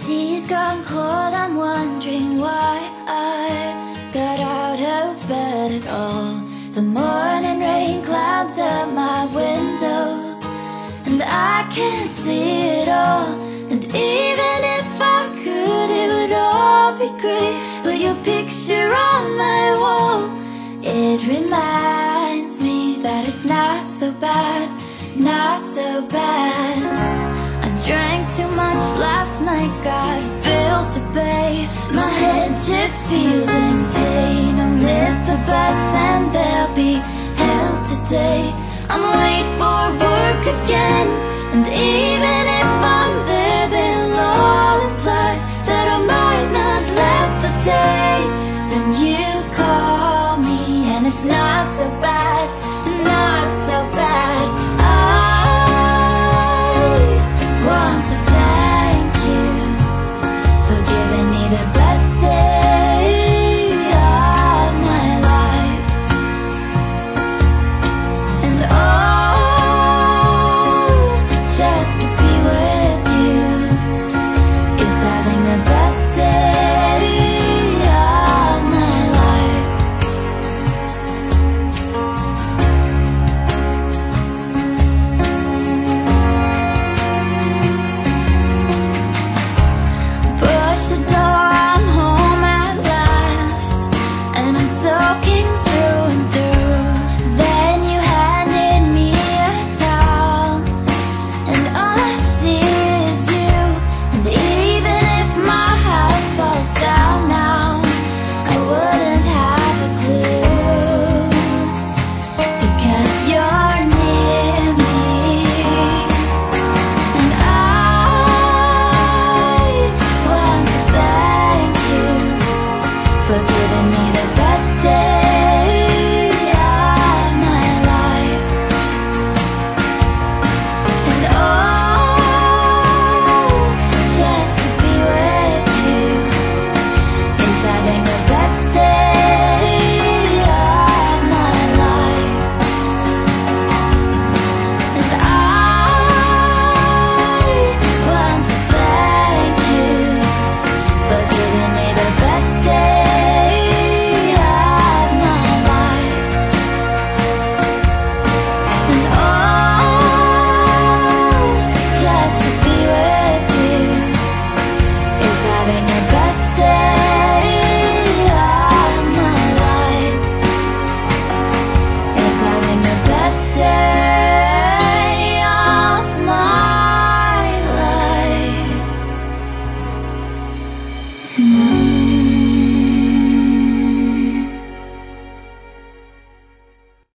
tea's gone cold, I'm wondering why I got out of bed at all. The morning rain clouds up my window, and I can't see it all. And even if I could, it would all be great. But your picture on my wall, it reminds me that it's not so bad, not so bad. I drank too much last night, got bills to pay. My head just feels in pain. I'll miss the bus and there'll be hell today. I'm late for work again, and even if I'm there, they'll all imply that I might not last a day. Then you call me and it's not so bad, not so bad. I want to thank you for giving me the best day of my life. And just to be with you is having the best day of my life. Push the door, I'm home at last, and I'm soaking through and through. Then you handed me a towel, and all I see is you. And even if my house falls down now, I wouldn't have a clue, because you're near me. And I want to thank you for giving me the best day of my life. And just to be with you is having the best day of my life. And I want to thank you for giving me the best day of my life. And just to be with you is having the best day of my life. Is having the best day of my life.